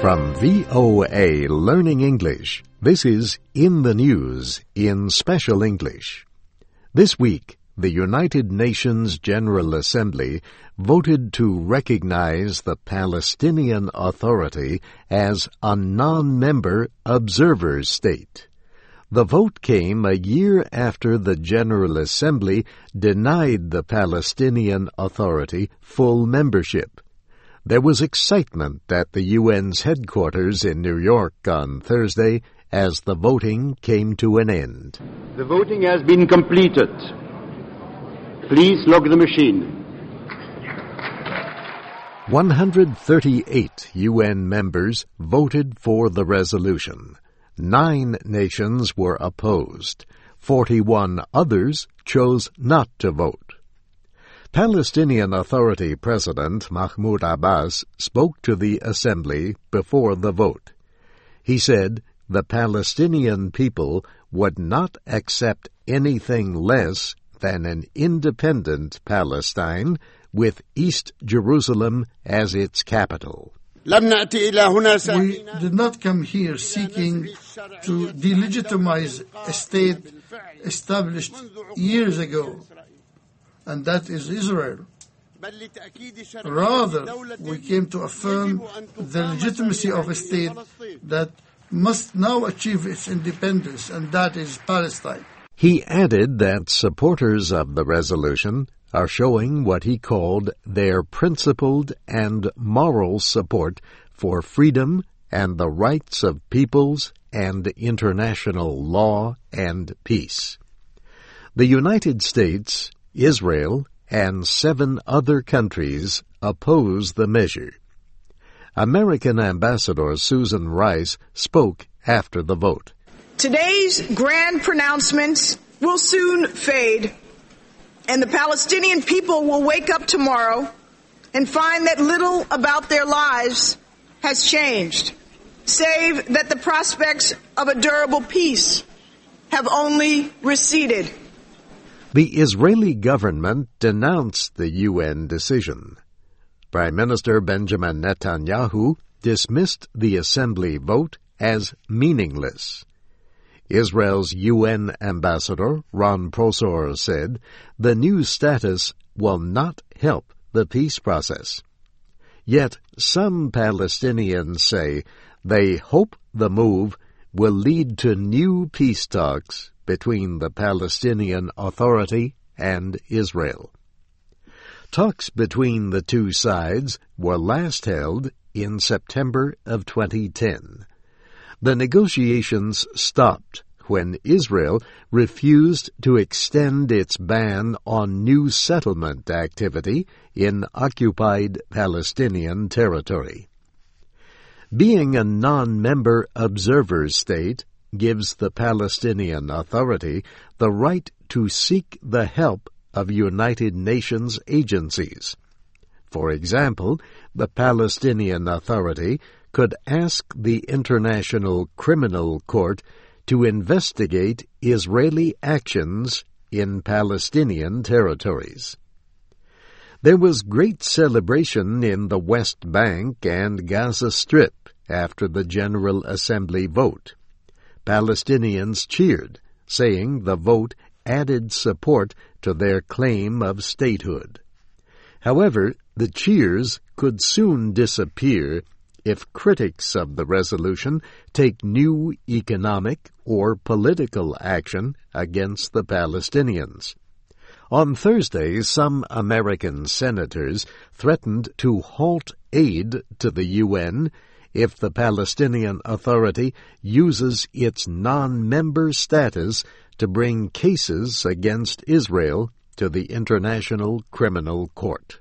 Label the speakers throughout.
Speaker 1: From VOA Learning English, this is In the News in Special English. This week, the United Nations General Assembly voted to recognize the Palestinian Authority as a non-member observer state. The vote came a year after the General Assembly denied the Palestinian Authority full membership. There was excitement at the UN's headquarters in New York on Thursday as the voting came to an end.
Speaker 2: The voting has been completed. Please log the machine.
Speaker 1: 138 UN members voted for the resolution. 9 nations were opposed. 41 others chose not to vote. Palestinian Authority President Mahmoud Abbas spoke to the Assembly before the vote. He said the Palestinian people would not accept anything less than an independent Palestine with East Jerusalem as its capital.
Speaker 3: We did not come here seeking to delegitimize a state established years ago, and that is Israel. Rather, we came to affirm the legitimacy of a state that must now achieve its independence, and that is Palestine.
Speaker 1: He added that supporters of the resolution are showing what he called their principled and moral support for freedom and the rights of peoples and international law and peace. The United States, Israel, and 7 other countries oppose the measure. American Ambassador Susan Rice spoke after the vote.
Speaker 4: Today's grand pronouncements will soon fade, and the Palestinian people will wake up tomorrow and find that little about their lives has changed, save that the prospects of a durable peace have only receded.
Speaker 1: The Israeli government denounced the UN decision. Prime Minister Benjamin Netanyahu dismissed the Assembly vote as meaningless. Israel's UN ambassador, Ron Prosor, said the new status will not help the peace process. Yet some Palestinians say they hope the move will lead to new peace talks between the Palestinian Authority and Israel. Talks between the two sides were last held in September of 2010. The negotiations stopped when Israel refused to extend its ban on new settlement activity in occupied Palestinian territory. Being a non-member observer state gives the Palestinian Authority the right to seek the help of United Nations agencies. For example, the Palestinian Authority could ask the International Criminal Court to investigate Israeli actions in Palestinian territories. There was great celebration in the West Bank and Gaza Strip after the General Assembly vote. Palestinians cheered, saying the vote added support to their claim of statehood. However, the cheers could soon disappear if critics of the resolution take new economic or political action against the Palestinians. On Thursday, some American senators threatened to halt aid to the UN if the Palestinian Authority uses its non-member status to bring cases against Israel to the International Criminal Court.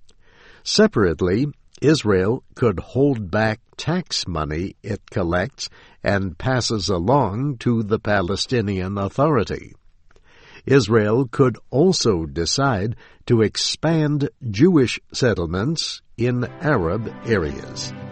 Speaker 1: Separately, Israel could hold back tax money it collects and passes along to the Palestinian Authority. Israel could also decide to expand Jewish settlements in Arab areas.